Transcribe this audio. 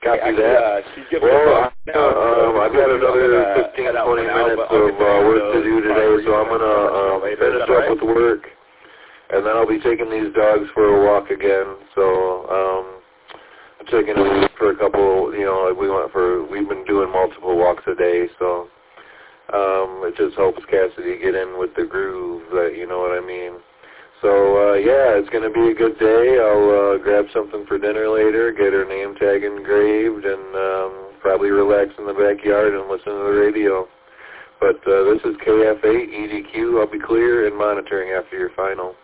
Copy that. Well, I've got another 15, 20 minutes of work to do today, so I'm going to finish up with work, and then I'll be taking these dogs for a walk again. So I'm taking them for a couple, we've been doing multiple walks a day, so it just helps Cassidy get in with the groove, you know what I mean. So, yeah, it's going to be a good day. I'll grab something for dinner later, get her name tag engraved, and probably relax in the backyard and listen to the radio. But this is KF8 EDQ. I'll be clear and monitoring after your final.